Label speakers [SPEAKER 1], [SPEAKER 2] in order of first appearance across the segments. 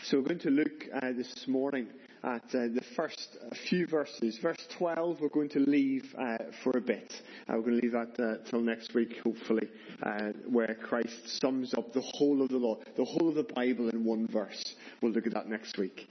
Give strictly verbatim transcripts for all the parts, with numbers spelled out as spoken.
[SPEAKER 1] So we're going to look uh, this morning at uh, the first few verses. Verse twelve we're going to leave uh, for a bit. Uh, we're going to leave that uh, till next week, hopefully, uh, where Christ sums up the whole of the law, the whole of the Bible in one verse. We'll look at that next week.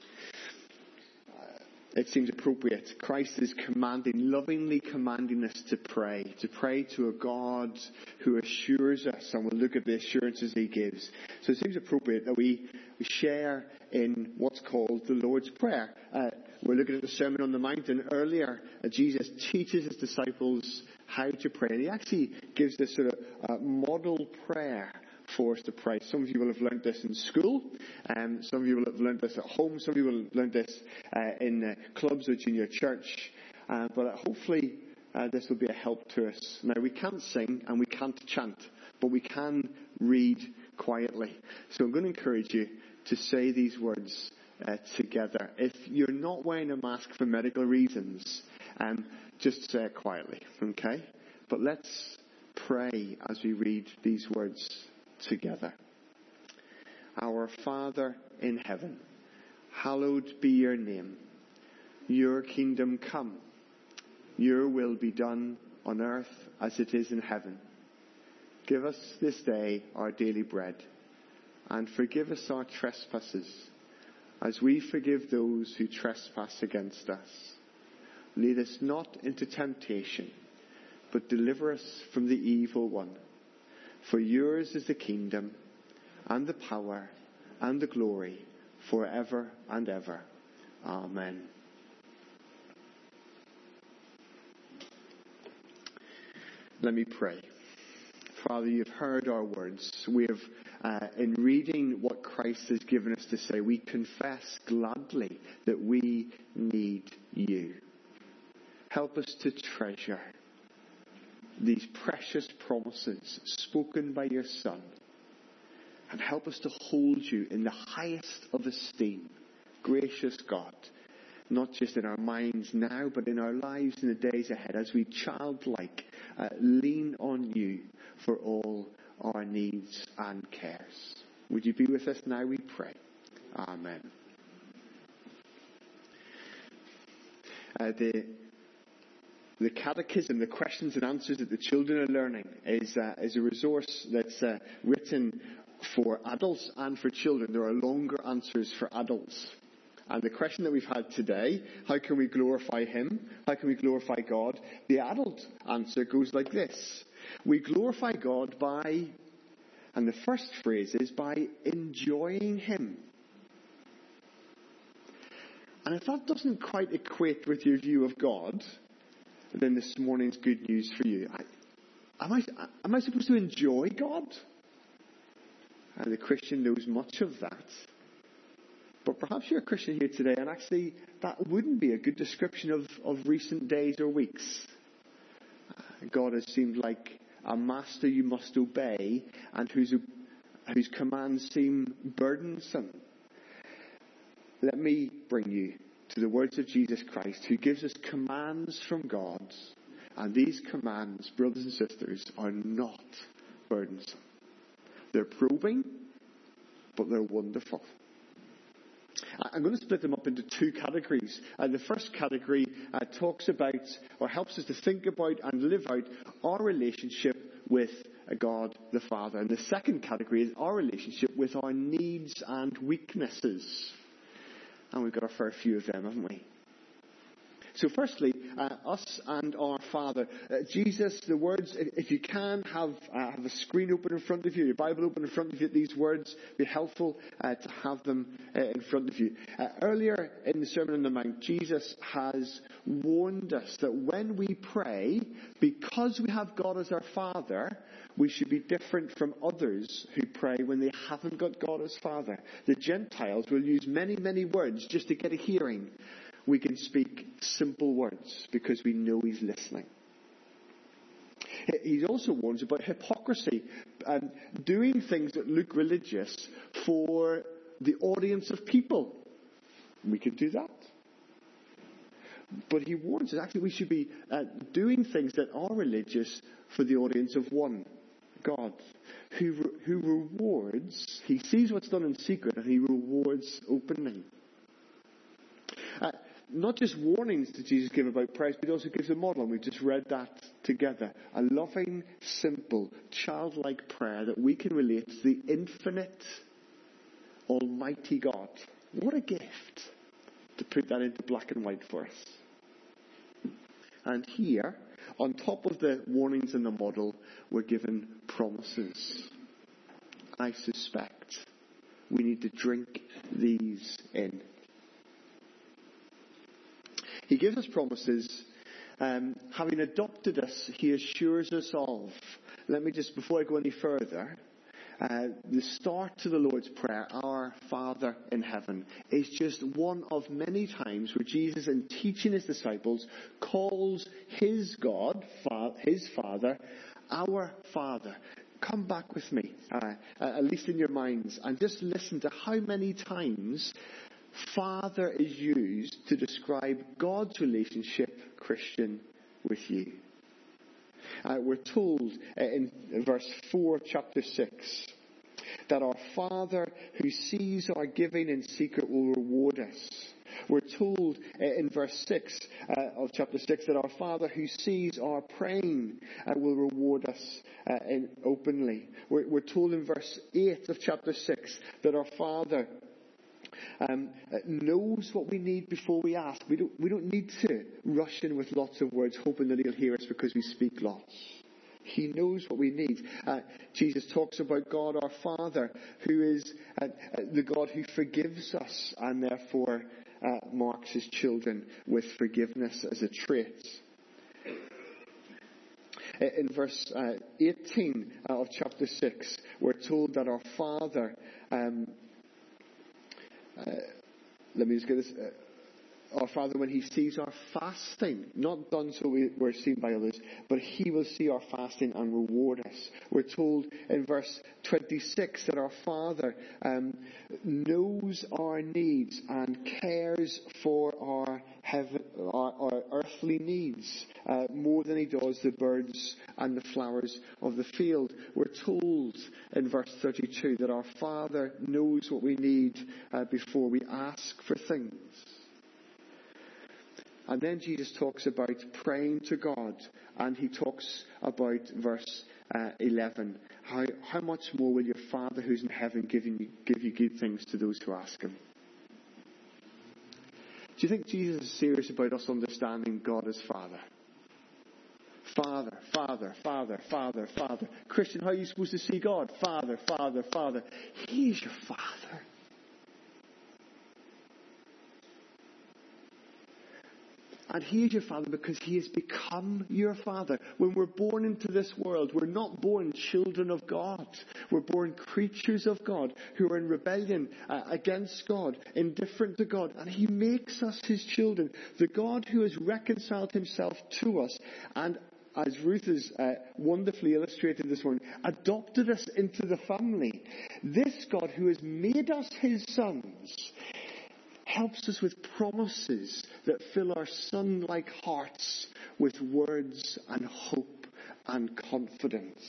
[SPEAKER 1] It seems appropriate. Christ is commanding, lovingly commanding us to pray, to pray to a God who assures us, and we'll look at the assurances he gives. So it seems appropriate that we, we share in what's called the Lord's Prayer. Uh, we're looking at the Sermon on the Mount, and earlier uh, Jesus teaches his disciples how to pray, and he actually gives this sort of uh, model prayer for us to pray. Some of you will have learned this in school, um, some of you will have learned this at home, some of you will have learned this uh, in uh, clubs or junior church, uh, but uh, hopefully uh, this will be a help to us. Now, we can't sing and we can't chant, but we can read quietly. So I'm going to encourage you to say these words uh, together. If you're not wearing a mask for medical reasons, um, just say it quietly, okay? But let's pray as we read these words together. Our Father in heaven, hallowed be your name. Your kingdom come. Your will be done on earth as it is in heaven. Give us this day our daily bread, and forgive us our trespasses, as we forgive those who trespass against us. Lead us not into temptation, but deliver us from the evil one. For yours is the kingdom, and the power, and the glory, forever and ever. Amen. Let me pray. Father, you've heard our words. We have, uh, in reading what Christ has given us to say, we confess gladly that we need you. Help us to treasure these precious promises spoken by your Son, and help us to hold you in the highest of esteem, gracious God, not just in our minds now, but in our lives in the days ahead, as we childlike uh, lean on you for all our needs and cares. Would you be with us now, we pray. Amen. Uh, the The catechism, the questions and answers that the children are learning, is, uh, is a resource that's uh, written for adults and for children. There are longer answers for adults. And the question that we've had today, how can we glorify him? How can we glorify God? The adult answer goes like this. We glorify God by, and the first phrase is, by enjoying him. And if that doesn't quite equate with your view of God, then this morning's good news for you. I, am, I, am I supposed to enjoy God? And the Christian knows much of that. But perhaps you're a Christian here today, and actually that wouldn't be a good description of, of recent days or weeks. God has seemed like a master you must obey, and whose, whose commands seem burdensome. Let me bring you to the words of Jesus Christ, who gives us commands from God. And these commands, brothers and sisters, are not burdensome. They're probing, but they're wonderful. I'm going to split them up into two categories. Uh, the first category uh, talks about, or helps us to think about and live out our relationship with God the Father. And the second category is our relationship with our needs and weaknesses. And we've got a fair few of them, haven't we? So firstly, uh, us and our Father. Uh, Jesus, the words, if, if you can, have uh, have a screen open in front of you, your Bible open in front of you. These words, be helpful uh, to have them uh, in front of you. Uh, earlier in the Sermon on the Mount, Jesus has warned us that when we pray, because we have God as our Father, we should be different from others who pray when they haven't got God as Father. The Gentiles will use many, many words just to get a hearing. We can speak simple words because we know he's listening. He also warns about hypocrisy and doing things that look religious for the audience of people. We could do that. But he warns us actually we should be uh, doing things that are religious for the audience of one. God, who, who rewards, he sees what's done in secret and he rewards openly. Uh, not just warnings that Jesus gave about prayer, but he also gives a model, and we've just read that together. A loving, simple, childlike prayer that we can relate to the infinite, almighty God. What a gift to put that into black and white for us. And here, on top of the warnings in the model, we're given promises. I suspect we need to drink these in. He gives us promises. Um, having adopted us, he assures us of. Let me just, before I go any further, uh, the start to the Lord's Prayer, our Father in heaven, is just one of many times where Jesus, in teaching his disciples, calls his God, fa- his Father, our Father. Come back with me, uh, at least in your minds, and just listen to how many times Father is used to describe God's relationship, Christian, with you. Uh, we're told uh, in verse four, chapter six, that our Father who sees our giving in secret will reward us. We're told uh, in verse six uh, of chapter six that our Father who sees our praying uh, will reward us uh, in, openly. We're, we're told in verse eight of chapter six that our Father Um, knows what we need before we ask. We don't, we don't need to rush in with lots of words hoping that he'll hear us because we speak lots. He knows what we need. Uh, Jesus talks about God our Father, who is uh, the God who forgives us and therefore uh, marks his children with forgiveness as a trait. In verse uh, eighteen of chapter six, we're told that our Father um, Uh, let me just get this. Uh, our Father, when he sees our fasting, not done so we, we're seen by others, but he will see our fasting and reward us. We're told in verse twenty-six that our Father um, knows our needs and cares for our, heaven, our, our earthly needs uh, more than he does the birds and the flowers of the field. We're told in verse thirty-two that our Father knows what we need uh, before we ask for things. And then Jesus talks about praying to God, and he talks about verse uh, eleven. How, how much more will your Father who's in heaven give you, give you good things to those who ask him? Do you think Jesus is serious about us understanding God as Father? Father, Father, Father, Father, Father. Christian, how are you supposed to see God? Father, Father, Father. He's your Father. And he is your Father because he has become your Father. When we're born into this world, we're not born children of God. We're born creatures of God who are in rebellion uh, against God, indifferent to God. And he makes us his children. The God who has reconciled himself to us and, as Ruth has uh, wonderfully illustrated this morning, adopted us into the family. This God who has made us his sons helps us with promises that fill our son-like hearts with words and hope and confidence.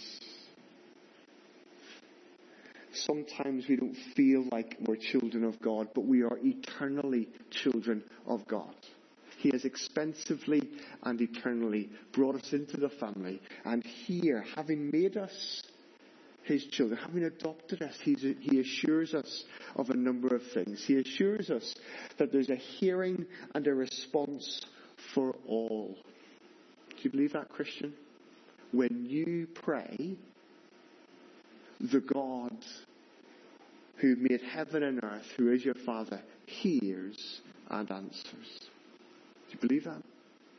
[SPEAKER 1] Sometimes we don't feel like we're children of God, but we are eternally children of God. He has expensively and eternally brought us into the family. And here, having made us his children, having adopted us, he's, he assures us of a number of things. He assures us that there's a hearing and a response for all. Do you believe that, Christian? When you pray, the God who made heaven and earth, who is your Father, hears and answers. Do you believe that?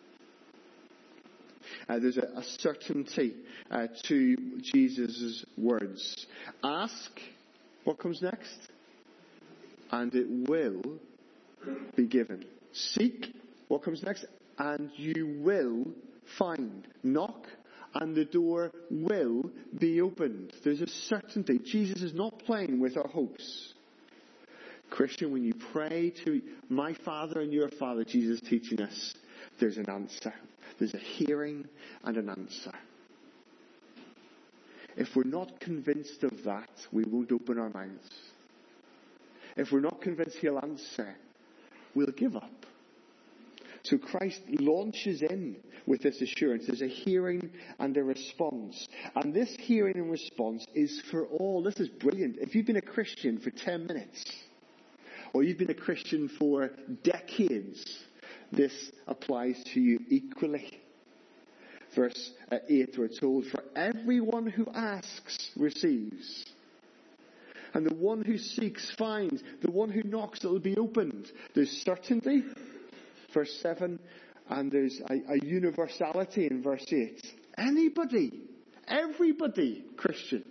[SPEAKER 1] Uh, there's a, a certainty uh, to Jesus' words. Ask, what comes next? And it will be given. Seek, what comes next? And you will find. Knock, and the door will be opened. There's a certainty. Jesus is not playing with our hopes. Christian, when you pray to my Father and your Father, Jesus is teaching us, there's an answer. There's a hearing and an answer. If we're not convinced of that, we won't open our mouths. If we're not convinced he'll answer, we'll give up. So Christ launches in with this assurance. There's a hearing and a response. And this hearing and response is for all. This is brilliant. If you've been a Christian for ten minutes, or you've been a Christian for decades, this applies to you equally. Verse eight, we're told, for everyone who asks receives. And the one who seeks finds. The one who knocks, it will be opened. There's certainty. Verse seven, and there's a, a universality in verse eight. Anybody, everybody, Christian.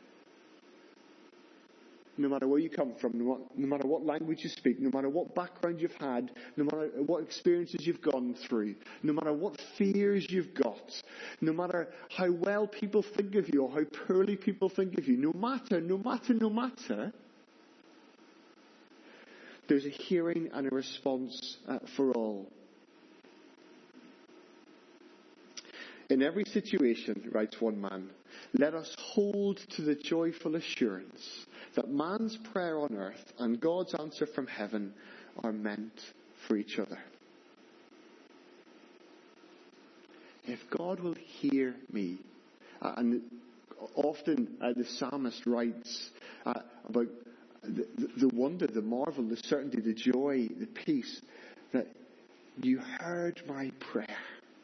[SPEAKER 1] No matter where you come from, no, no matter what language you speak, no matter what background you've had, no matter what experiences you've gone through, no matter what fears you've got, no matter how well people think of you or how poorly people think of you, no matter, no matter, no matter, there's a hearing and a response uh, for all. In every situation, writes one man, let us hold to the joyful assurance that man's prayer on earth and God's answer from heaven are meant for each other. If God will hear me, uh, and often uh, the psalmist writes uh, about The, the wonder, the marvel, the certainty, the joy, the peace that you heard my prayer.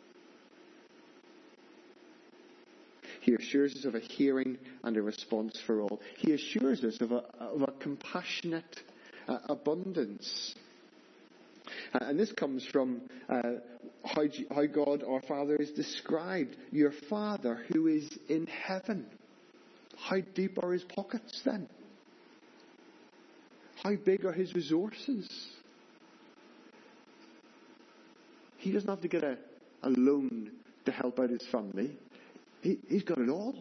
[SPEAKER 1] He assures us of a hearing and a response for all. He assures us of a, of a compassionate uh, abundance. Uh, and this comes from uh, how, how God our Father is described. Your Father who is in heaven. How deep are his pockets then? How big are his resources? He doesn't have to get a, a loan to help out his family. He, he's got it all.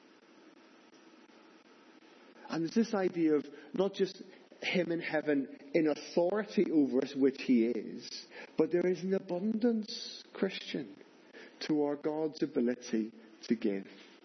[SPEAKER 1] And there's this idea of not just him in heaven in authority over us, which he is, but there is an abundance, Christian, to our God's ability to give.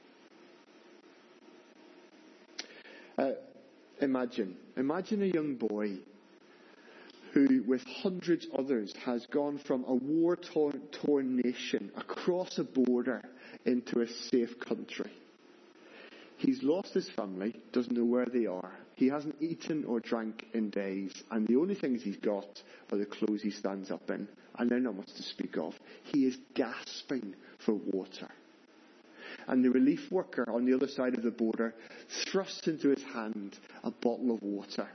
[SPEAKER 1] Uh, Imagine, imagine a young boy who, with hundreds others, has gone from a war-torn torn nation across a border into a safe country. He's lost his family, doesn't know where they are. He hasn't eaten or drank in days, and the only things he's got are the clothes he stands up in, and they're not much to speak of. He is gasping for water. And the relief worker on the other side of the border thrusts into his hand a bottle of water.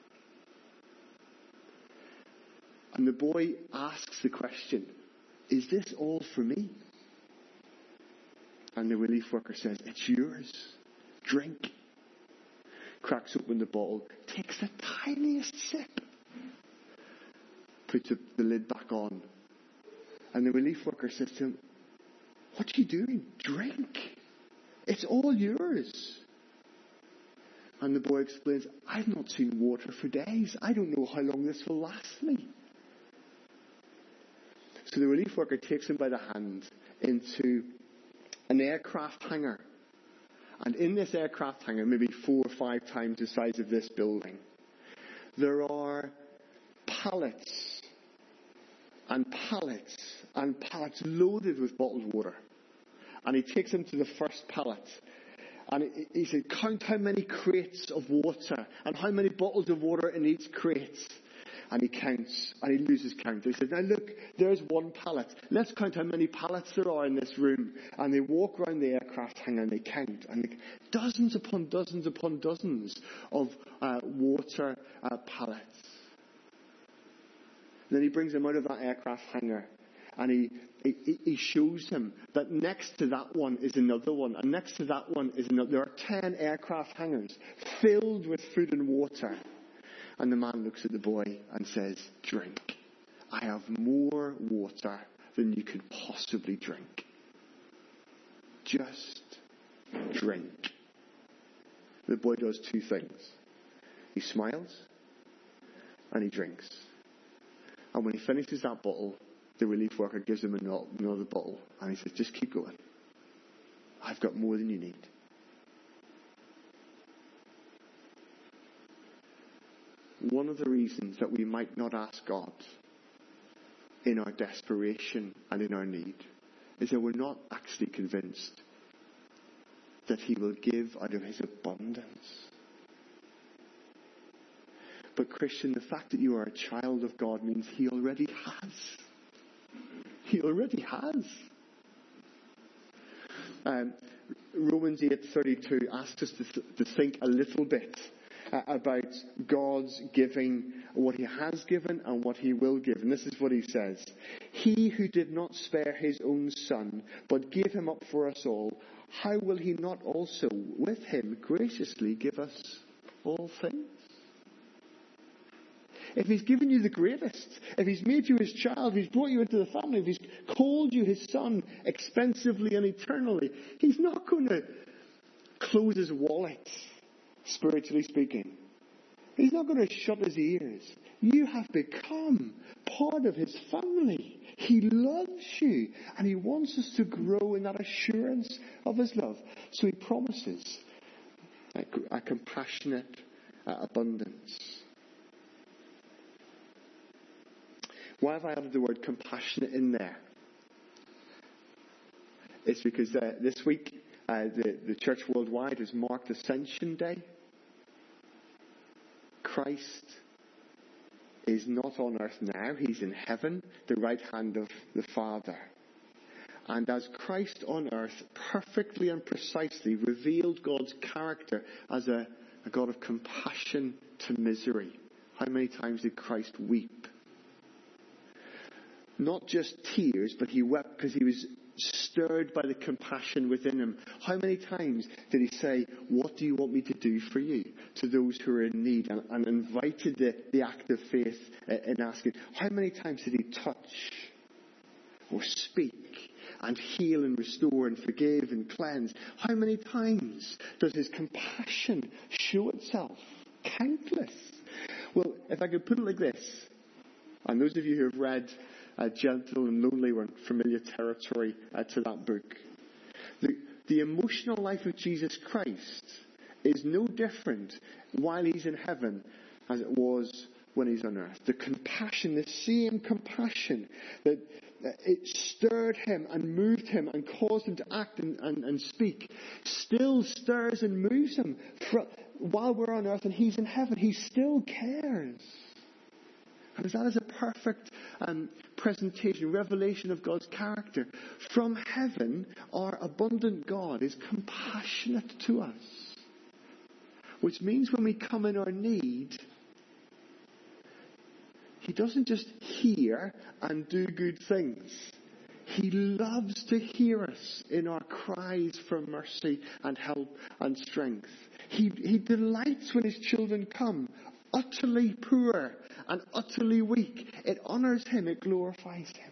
[SPEAKER 1] And the boy asks the question, is this all for me? And the relief worker says, it's yours. Drink. Cracks open the bottle, takes the tiniest sip, puts the lid back on. And the relief worker says to him, what are you doing? Drink. It's all yours. And the boy explains, I've not seen water for days. I don't know how long this will last me. So the relief worker takes him by the hand into an aircraft hangar. And in this aircraft hangar, maybe four or five times the size of this building, there are pallets and pallets and pallets loaded with bottled water. And he takes him to the first pallet. And he said, count how many crates of water and how many bottles of water in each crate. And he counts, and he loses count. He says, now look, there's one pallet. Let's count how many pallets there are in this room. And they walk around the aircraft hangar and they count. And they, dozens upon dozens upon dozens of uh, water uh, pallets. And then he brings them out of that aircraft hangar. And he, he, he shows him that next to that one is another one. And next to that one is another. There are ten aircraft hangars filled with food and water. And the man looks at the boy and says, drink. I have more water than you can possibly drink. Just drink. The boy does two things. He smiles and he drinks. And when he finishes that bottle, the relief worker gives him another bottle. And he says, just keep going. I've got more than you need. one of the reasons that we might not ask God in our desperation and in our need is that we're not actually convinced that he will give out of his abundance. But Christian, the fact that you are a child of God means he already has. He already has. Um, Romans eight thirty-two asks us to, to think a little bit uh, about God's giving, what he has given and what he will give. And this is what he says. He who did not spare his own son, but gave him up for us all, how will he not also with him graciously give us all things? If he's given you the greatest, if he's made you his child, if he's brought you into the family, if he's called you his son expensively and eternally, he's not going to close his wallet, spiritually speaking. He's not going to shut his ears. You have become part of his family. He loves you, and he wants us to grow in that assurance of his love. So he promises a, a compassionate uh, abundance. Why have I added the word compassionate in there? It's because uh, this week uh, the, the church worldwide has marked Ascension Day. Christ is not on earth now. He's in heaven, the right hand of the Father. And as Christ on earth perfectly and precisely revealed God's character as a, a God of compassion to misery. How many times did Christ weep? Not just tears, but he wept because he was stirred by the compassion within him. How many times did he say, what do you want me to do for you? To those who are in need, and, and invited the, the act of faith in asking. How many times did he touch or speak and heal and restore and forgive and cleanse? How many times does his compassion show itself? Countless. Well, if I could put it like this, and those of you who have read Uh, Gentle and Lonely were in familiar territory uh, to that book. The, the emotional life of Jesus Christ is no different while he's in heaven as it was when he's on earth. The compassion, the same compassion that uh, it stirred him and moved him and caused him to act and, and, and speak, still stirs and moves him. For, while we're on earth and he's in heaven, he still cares. And that is a perfect um, presentation, revelation of God's character. From heaven, our abundant God is compassionate to us. Which means when we come in our need, he doesn't just hear and do good things. He loves to hear us in our cries for mercy and help and strength. He, he delights when his children come, utterly poor and utterly weak. It honours him, it glorifies him.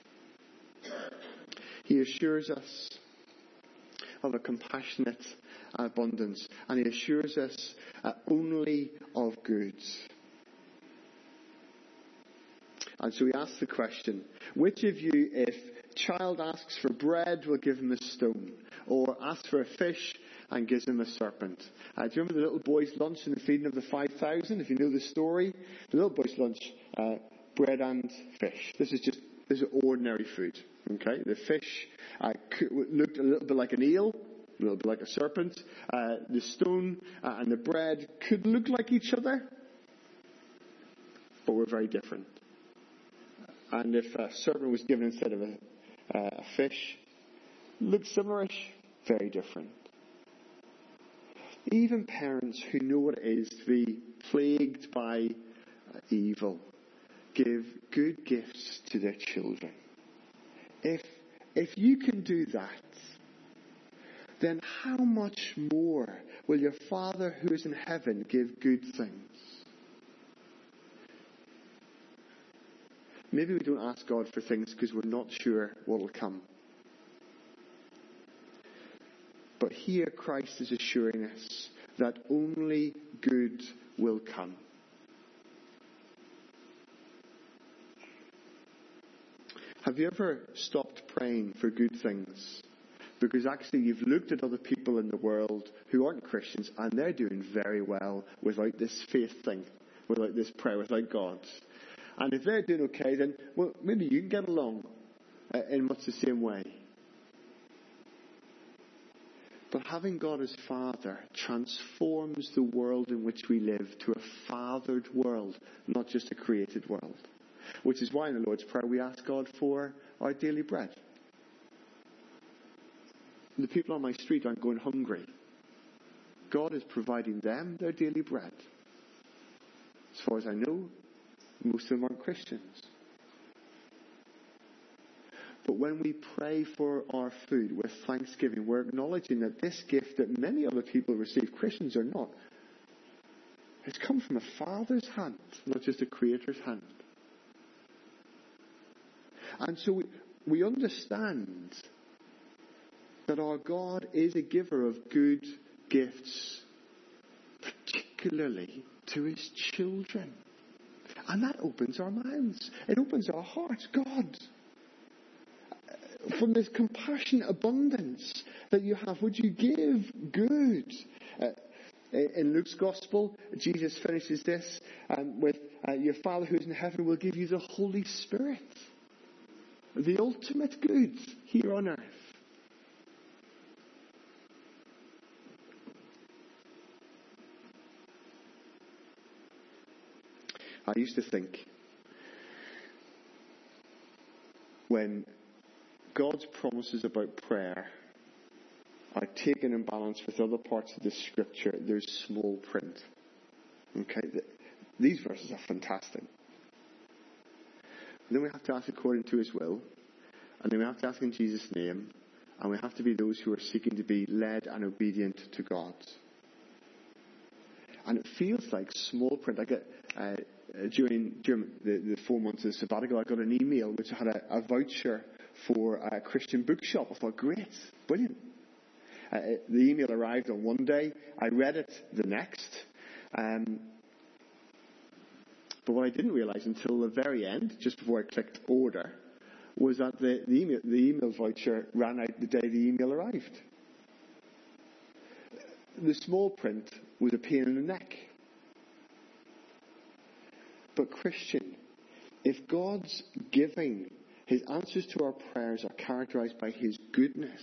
[SPEAKER 1] He assures us of a compassionate abundance, and he assures us uh, only of goods. And so he asks the question, which of you, if child asks for bread, will give him a stone, or asks for a fish and gives him a serpent? Uh, do you remember the little boy's lunch in the feeding of the five thousand? If you know the story, the little boy's lunch, uh, bread and fish. This is just, this is ordinary food. Okay, the fish uh, looked a little bit like an eel, a little bit like a serpent. Uh, the stone uh, and the bread could look like each other, but were very different. And if a serpent was given instead of a, uh, a fish, looked similarish, very different. Even parents who know what it is to be plagued by uh, evil give good gifts to their children. If if you can do that, then how much more will your Father who is in heaven give good things? Maybe we don't ask God for things because we're not sure what will come. But here Christ is assuring us that only good will come. Have you ever stopped praying for good things? Because actually you've looked at other people in the world who aren't Christians and they're doing very well without this faith thing without this prayer, without God. And if they're doing okay, then, well, maybe you can get along uh, in much the same way. But having God as Father transforms the world in which we live to a fathered world, not just a created world. Which is why in the Lord's Prayer we ask God for our daily bread. The people on my street aren't going hungry. God is providing them their daily bread. As far as I know, most of them aren't Christians. But when we pray for our food with thanksgiving, we're acknowledging that this gift that many other people receive, Christians or not, has come from a Father's hand, not just a Creator's hand. And so we, we understand that our God is a giver of good gifts, particularly to His children. And that opens our minds. It opens our hearts. God, from this compassionate abundance that you have, would you give good? Uh, in Luke's Gospel, Jesus finishes this um, with, uh, your Father who is in heaven will give you the Holy Spirit. The ultimate good here on earth. I used to think when God's promises about prayer are taken in balance with other parts of the Scripture, there's small print. Okay, these verses are fantastic. And then we have to ask according to His will, and then we have to ask in Jesus' name, and we have to be those who are seeking to be led and obedient to God. And it feels like small print. I get uh, during during the, the four months of the sabbatical, I got an email which had a, a voucher for a Christian bookshop. I thought, great, brilliant. Uh, the email arrived on one day. I read it the next. Um, but what I didn't realise until the very end, just before I clicked order, was that the, the, email, the email voucher ran out the day the email arrived. The small print was a pain in the neck. But Christian, if God's giving, His answers to our prayers are characterised by His goodness,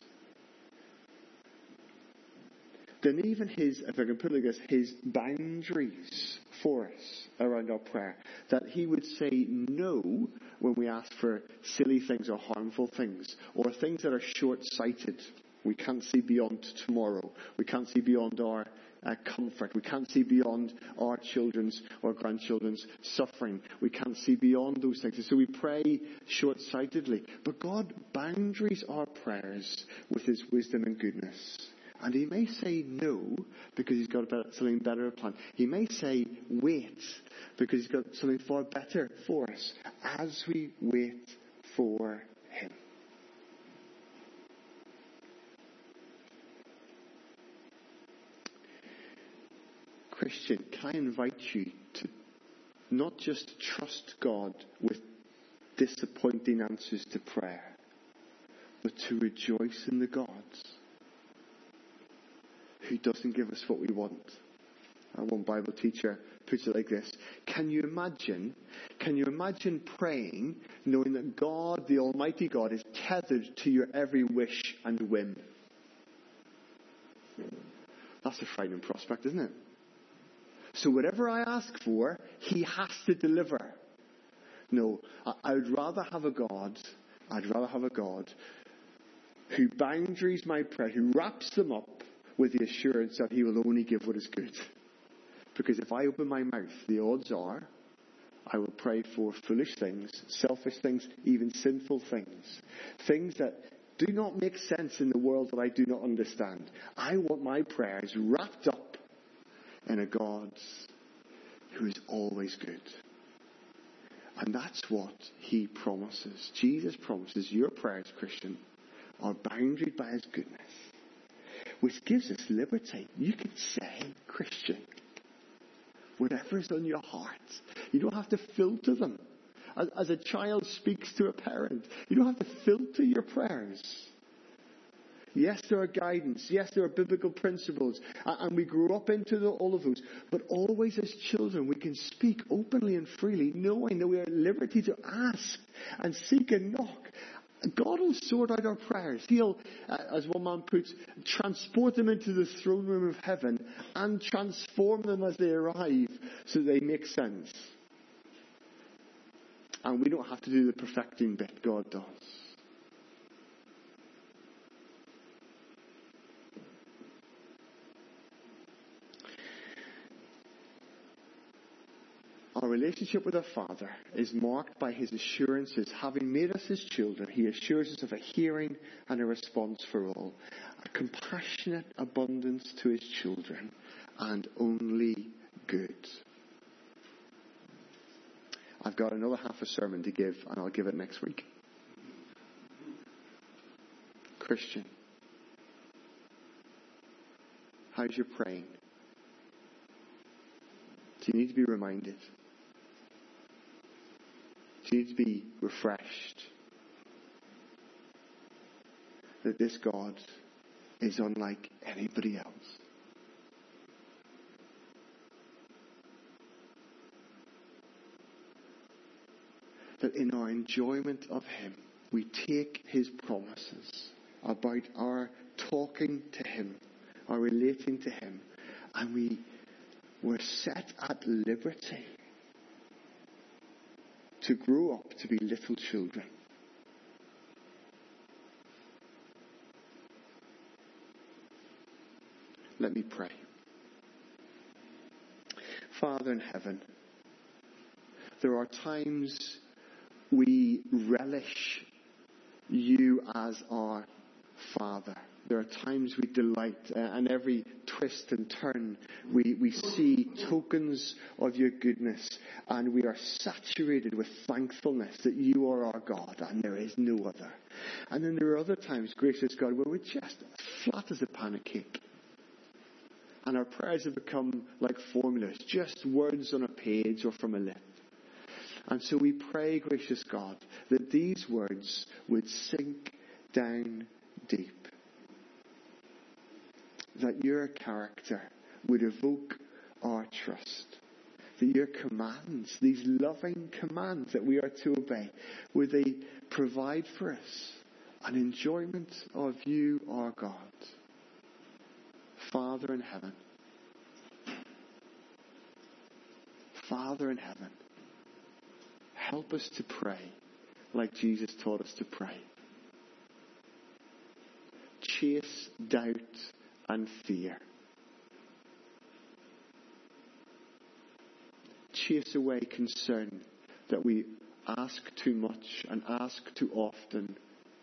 [SPEAKER 1] then even His, if I can put it like this, His boundaries for us around our prayer, that He would say no when we ask for silly things or harmful things, or things that are short-sighted. We can't see beyond tomorrow. We can't see beyond our uh, comfort. We can't see beyond our children's or grandchildren's suffering. We can't see beyond those things. And so we pray short-sightedly. But God boundaries our prayers with His wisdom and goodness. And He may say no because He's got something better planned. He may say wait because He's got something far better for us as we wait for Him. Christian, can I invite you to not just trust God with disappointing answers to prayer, but to rejoice in the God who doesn't give us what we want. And one Bible teacher puts it like this: Can you imagine, can you imagine praying knowing that God, the Almighty God, is tethered to your every wish and whim? That's a frightening prospect, isn't it? So whatever I ask for, He has to deliver. No, I, I would rather have a God, I'd rather have a God who boundaries my prayer, who wraps them up with the assurance that He will only give what is good. Because if I open my mouth, the odds are I will pray for foolish things, selfish things, even sinful things. Things that do not make sense in the world that I do not understand. I want my prayers wrapped up in a God who is always good. And that's what He promises. Jesus promises your prayers, Christian, are boundaried by His goodness, which gives us liberty. You can say, Christian, whatever is on your heart. You don't have to filter them. As, as a child speaks to a parent, you don't have to filter your prayers. Yes, there are guidance. Yes, there are biblical principles. And we grew up into the, all of those. But always as children, we can speak openly and freely, knowing that we are at liberty to ask and seek and knock. God will sort out our prayers. He'll, uh, as one man puts, transport them into the throne room of heaven and transform them as they arrive so they make sense. And we don't have to do the perfecting bit. God does. Our relationship with our Father is marked by His assurances. Having made us His children, He assures us of a hearing and a response for all. A compassionate abundance to His children, and only good. I've got another half a sermon to give, and I'll give it next week. Christian, how's your praying? Do you need to be reminded? Do you need to be refreshed that this God is unlike anybody else? That in our enjoyment of Him, we take His promises about our talking to Him, our relating to Him, and we we're set at liberty to grow up to be little children. Let me pray. Father in heaven, there are times we relish You as our Father. There are times we delight, uh, and every twist and turn we, we see tokens of Your goodness, and we are saturated with thankfulness that You are our God and there is no other. And then there are other times, gracious God, where we're just flat as a panna cake. And our prayers have become like formulas, just words on a page or from a lip. And so we pray, gracious God, that these words would sink down deep. That Your character would evoke our trust. That Your commands, these loving commands that we are to obey, would they provide for us an enjoyment of You, our God. Father in heaven. Father in heaven. Help us to pray like Jesus taught us to pray. Chase doubt and fear. Chase away concern that we ask too much and ask too often.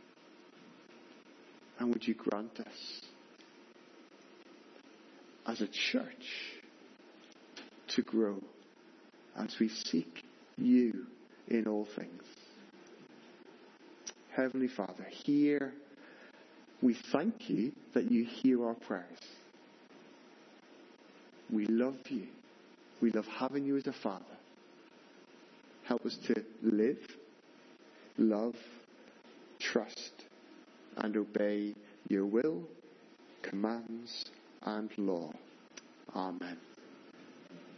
[SPEAKER 1] And would You grant us, as a church, to grow as we seek You in all things. Heavenly Father, hear, we thank You that You hear our prayers. We love You. We love having You as a Father. Help us to live, love, trust, and obey Your will, commands, and law. Amen.